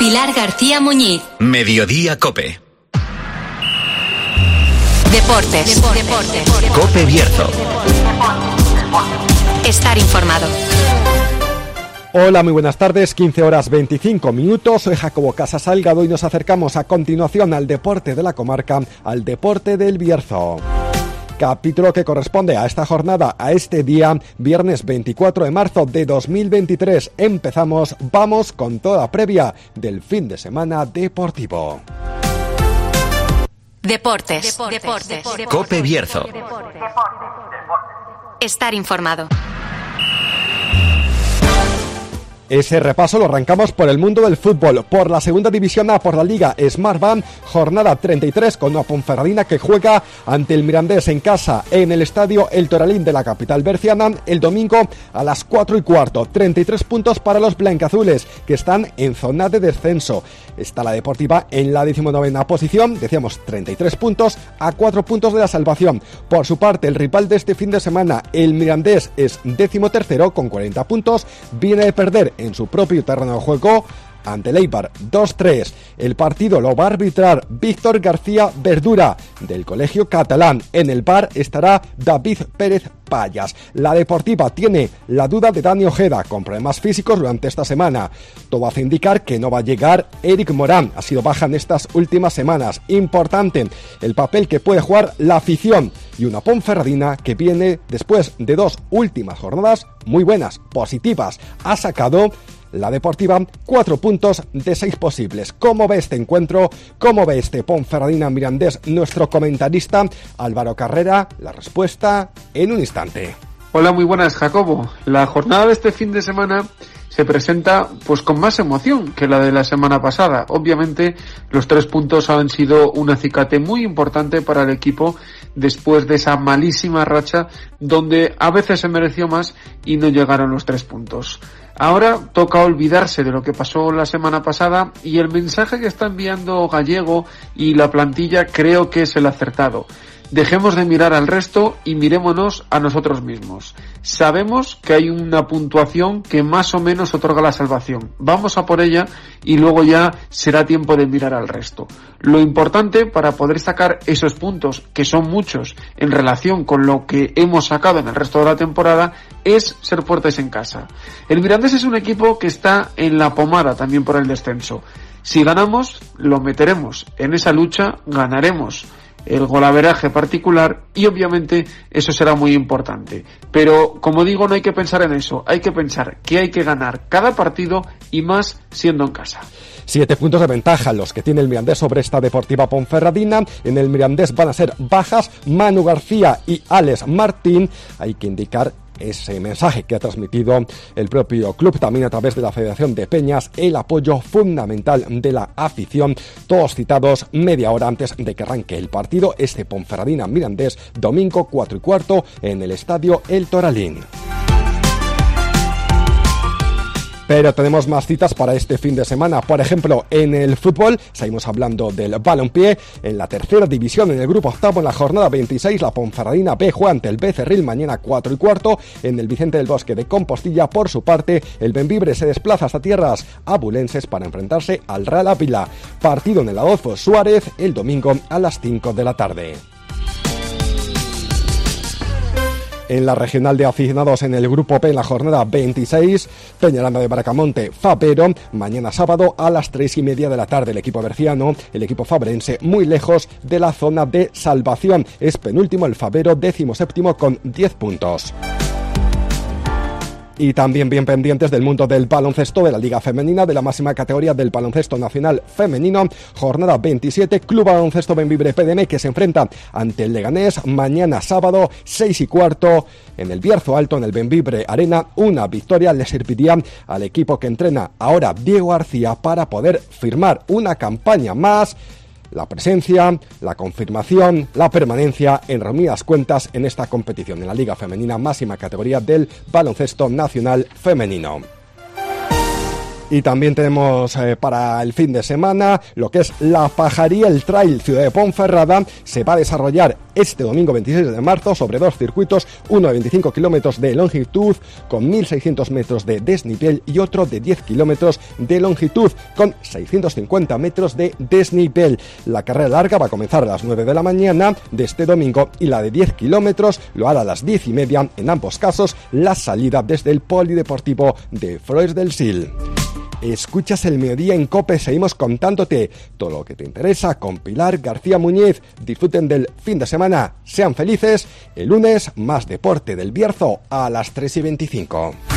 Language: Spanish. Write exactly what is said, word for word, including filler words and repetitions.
Pilar García Muñiz. Mediodía COPE. Deportes. Deportes. Deportes. COPE Bierzo. Estar informado. Hola, muy buenas tardes, quince horas veinticinco minutos, soy Jacobo Casas Salgado y nos acercamos a continuación al deporte de la comarca, al deporte del Bierzo. Capítulo que corresponde a esta jornada, a este día, viernes veinticuatro de marzo de dos mil veintitrés. Empezamos, vamos con toda previa del fin de semana deportivo. Deportes. Deportes. Deportes. COPE Bierzo. Estar informado. Ese repaso lo arrancamos por el mundo del fútbol, por la segunda división A, por la Liga Smartbank, jornada treinta y tres con una Ponferradina que juega ante el Mirandés en casa en el estadio El Toralín de la capital berciana el domingo a las cuatro y cuarto. treinta y tres puntos para los blancazules que están en zona de descenso. Está la Deportiva en la decimonovena posición, decíamos treinta y tres puntos a cuatro puntos de la salvación. Por su parte, el rival de este fin de semana, el Mirandés, es decimotercero con cuarenta puntos, viene de perder en su propio terreno de juego ante el Eibar dos tres. El partido lo va a arbitrar Víctor García Verdura del Colegio Catalán. En el V A R estará David Pérez Payas. La Deportiva tiene la duda de Dani Ojeda con problemas físicos durante esta semana. Todo hace indicar que no va a llegar Eric Morán. Ha sido baja en estas últimas semanas. Importante el papel que puede jugar la afición y una Ponferradina que viene después de dos últimas jornadas muy buenas, positivas. Ha sacado la Deportiva cuatro puntos de seis posibles. ¿Cómo ve este encuentro? ¿Cómo ve este Ponferradina Mirandés? Nuestro comentarista Álvaro Carrera, la respuesta en un instante. Hola, muy buenas, Jacobo. La jornada de este fin de semana se presenta pues con más emoción que la de la semana pasada. Obviamente los tres puntos han sido un acicate muy importante para el equipo después de esa malísima racha donde a veces se mereció más y no llegaron los tres puntos. Ahora toca olvidarse de lo que pasó la semana pasada y el mensaje que está enviando Gallego y la plantilla creo que es el acertado. Dejemos de mirar al resto y mirémonos a nosotros mismos. Sabemos que hay una puntuación que más o menos otorga la salvación. Vamos a por ella y luego ya será tiempo de mirar al resto. Lo importante para poder sacar esos puntos, que son muchos en relación con lo que hemos sacado en el resto de la temporada, es ser fuertes en casa. El Mirandés es un equipo que está en la pomada también por el descenso. Si ganamos, lo meteremos en esa lucha, ganaremos el golaveraje particular y obviamente eso será muy importante. Pero como digo, no hay que pensar en eso, hay que pensar que hay que ganar cada partido y más siendo en casa. Siete puntos de ventaja los que tiene el Mirandés sobre esta Deportiva Ponferradina. En el Mirandés van a ser bajas Manu García y Alex Martín. Hay que indicar ese mensaje que ha transmitido el propio club, también a través de la Federación de Peñas, el apoyo fundamental de la afición, todos citados media hora antes de que arranque el partido, este Ponferradina Mirandés, domingo cuatro y cuarto en el estadio El Toralín. Pero tenemos más citas para este fin de semana. Por ejemplo, en el fútbol, seguimos hablando del balompié. En la tercera división, en el grupo octavo, en la jornada veintiséis, la Ponferradina B juega ante el Becerril mañana cuatro y cuarto. En el Vicente del Bosque de Compostilla, por su parte, el Bembibre se desplaza hasta tierras abulenses para enfrentarse al Real Ávila. Partido en el Adolfo Suárez el domingo a las cinco de la tarde. En la regional de aficionados en el grupo P en la jornada veintiséis, Peñaranda de Bracamonte, Fabero, mañana sábado a las tres y media de la tarde. El equipo berciano, el equipo fabrense, muy lejos de la zona de salvación. Es penúltimo el Fabero, décimo séptimo con diez puntos. Y también bien pendientes del mundo del baloncesto de la Liga Femenina, de la máxima categoría del baloncesto nacional femenino. Jornada veintisiete, Club Baloncesto Bembibre P D M que se enfrenta ante el Leganés mañana sábado seis y cuarto en el Bierzo Alto, en el Bembibre Arena. Una victoria le serviría al equipo que entrena ahora Diego García para poder firmar una campaña más, la presencia, la confirmación, la permanencia en reunidas cuentas en esta competición, en la Liga Femenina, máxima categoría del baloncesto nacional femenino. Y también tenemos eh, para el fin de semana lo que es la Pajaría, el Trail Ciudad de Ponferrada. Se va a desarrollar este domingo veintiséis de marzo sobre dos circuitos, uno de veinticinco kilómetros de longitud con mil seiscientos metros de desnivel y otro de diez kilómetros de longitud con seiscientos cincuenta metros de desnivel. La carrera larga va a comenzar a las nueve de la mañana de este domingo y la de diez kilómetros lo hará a las diez y media, en ambos casos la salida desde el Polideportivo de Flores del Sil. Escuchas el Mediodía en COPE, seguimos contándote todo lo que te interesa con Pilar García Muñiz. Disfruten del fin de semana, sean felices. El lunes, más deporte del Bierzo a las tres y veinticinco.